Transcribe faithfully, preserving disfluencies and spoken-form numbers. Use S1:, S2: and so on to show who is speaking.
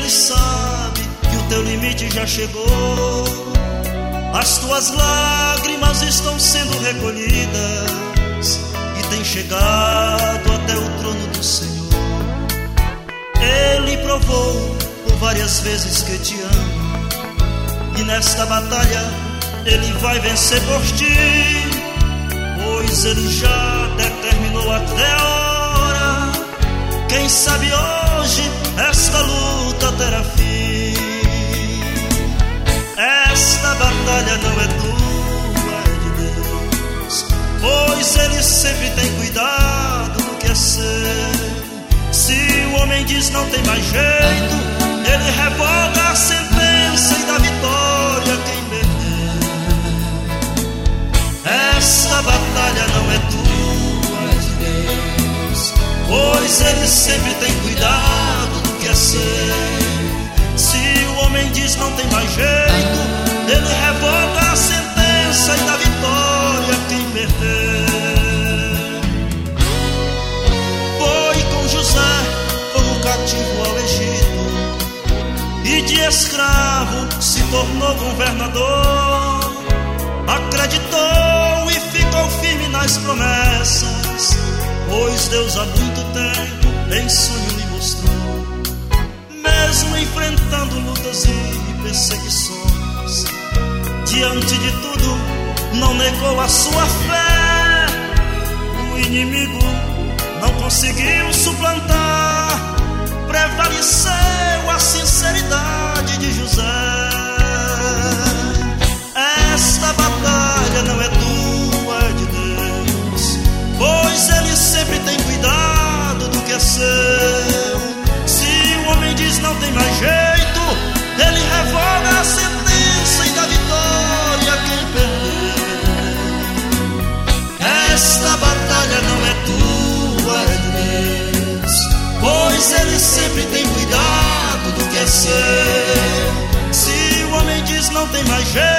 S1: ele sabe que o teu limite já chegou. As tuas lágrimas estão sendo recolhidas e tem chegado até o trono do Senhor. Ele provou por várias vezes que te ama, e nesta batalha ele vai vencer por ti, pois ele já determinou até a hora. Quem sabe hoje esta luta terá fim. Esta batalha não é tua, é de Deus, pois ele sempre tem cuidado do que é seu. Se o homem diz não tem mais jeito, ele revoga a sentença e dá vitória a quem perdeu. Esta batalha não é tua, é de Deus, pois ele sempre tem cuidado do que é seu. Se o homem diz não tem mais jeito, ele revoga a sentença e dá vitória a quem perdeu. Foi com José, como cativo ao Egito, e de escravo se tornou governador. Acreditou e ficou firme nas promessas, pois Deus há muito tempo em sonho lhe mostrou. Mesmo enfrentando lutas e perseguições, diante de tudo não negou a sua fé. O inimigo não conseguiu suplantar, prevaleceu a sinceridade de José. Esta batalha não é tua, é de Deus, pois ele sempre tem cuidado do que é seu. Se o homem diz não tem mais jeito, ele revoga a sentença e dá vitória a quem perdeu. Esta batalha não é tua, é de Deus, pois ele sempre tem cuidado do que é seu. Se o homem diz não tem mais jeito,